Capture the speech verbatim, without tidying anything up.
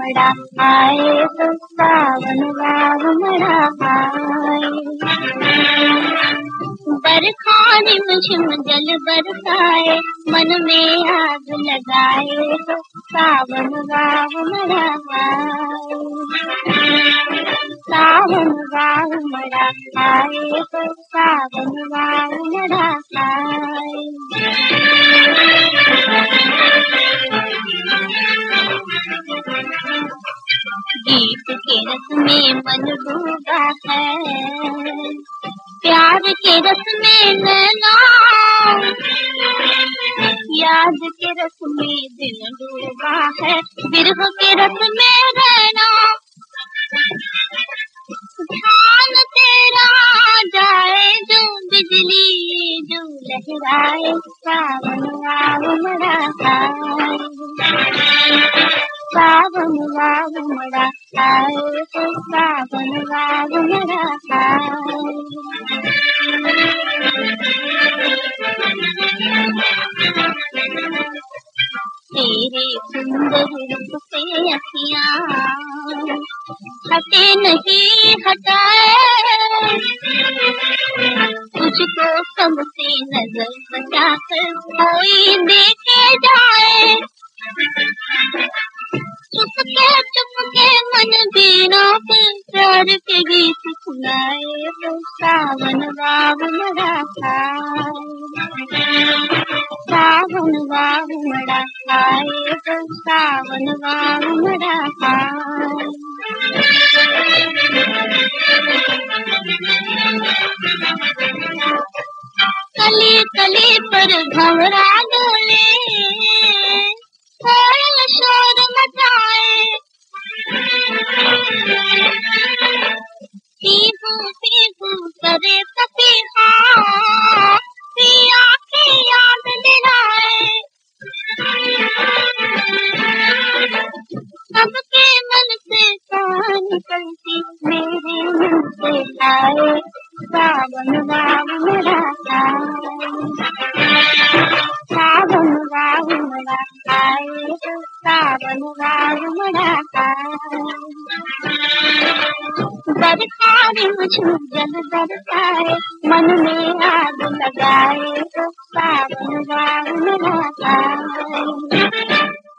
उमड़ा आए तो सावन राग उमड़ा आए। बरखाने मुझम जल बरसाए, मन में आग लगाए तो सावन राग उमड़ा आए। सावन राग उमड़ा आए तो सावन राग उमड़ा आए। गीत के रस में मन डूबा है, प्यार के रस में नैना, याद के रस में दिल डूबा है, बिरह के रस में रहना। ध्यान तेरा जाए जो बिजली जो लहराए, सावन राग उमड़ा आए। सावन राग उमड़ा आए तो सावन राग उमड़ा आए। तेरे सुंदर रूप से अखियाँ हटे नहीं हटाए, तुझको सबसे नजर बचाकर कोई देखे जाए। चुपके चुपके मन बीना पे प्यार के गीत सुनाए तो सावन राग उमड़ा आए। सावन राग उमड़ा आए तो सावन राग उमड़ा आए। कली कली पर भंवरा डोले, कोयल शोर मचाए, पीहू पीहू करे पपीहा, पिया की याद दिलाए। सबके मन से कहानी निकलती मेरे मन से आए, सावन राग उमड़ा आए। सावन राग उमड़ा आए तो सावन राग उमड़ा आए। बरखाने मुझे जल बरसाए, मन में आग लगाए तो सावन राग उमड़ा आए।